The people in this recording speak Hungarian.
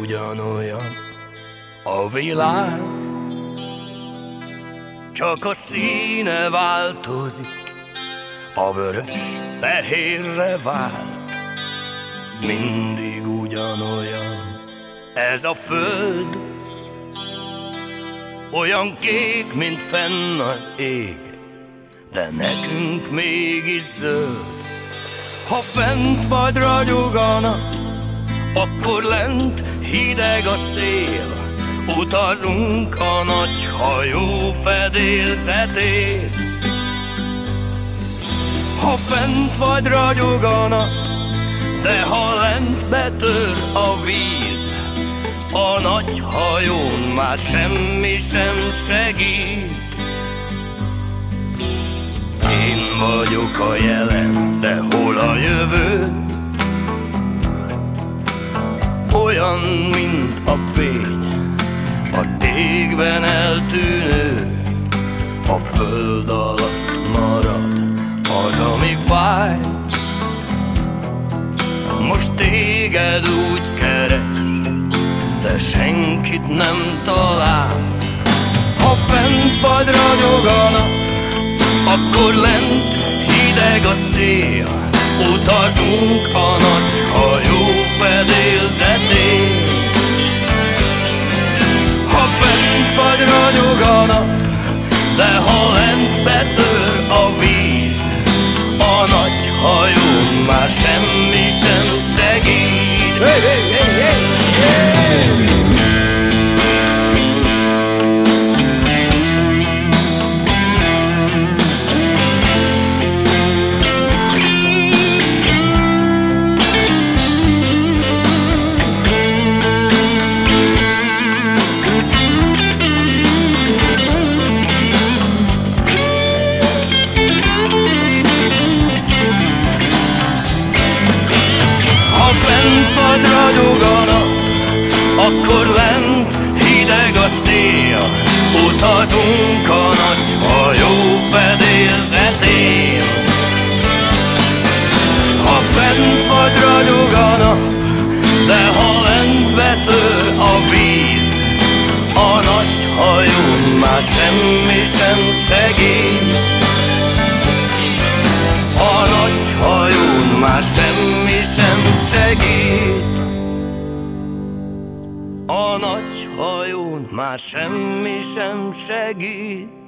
ugyanolyan a világ, csak a színe változik, a vörös fehérre vált. Mindig ugyanolyan ez a föld, olyan kék, mint fenn az ég, de nekünk mégis zöld. Ha fent vagy ragyog a nap, akkor lent hideg a szél. Utazunk a nagy hajó fedélzetén. Ha fent vagy ragyog a nap, de ha lent betör a víz, a nagy hajón már semmi sem segít. Én vagyok a jelen, de hol a jövő? Olyan, mint a fény, az égben eltűnő. A föld alatt marad az, ami fáj. Most téged úgy keres, de senkit nem talál. Ha fent vagy ragyog a nap, akkor lent hideg a szél. Utazunk a nagy hajó fedélzetén. Ha fent vagy ragyog a nap, de ha lent betör a víz, a nagy hajón már semmi sem segít. Hey, hey, hey, hey, hey. Vagy ragyog a nap, akkor lent hideg a szél. Utazunk a nagy hajó fedélzetén. Ha fent vagy ragyog a nap, de ha lent betör a víz, a nagy hajón már semmi sem segít. A nagy hajón már semmi sem segít. A nagy hajón már semmi sem segít.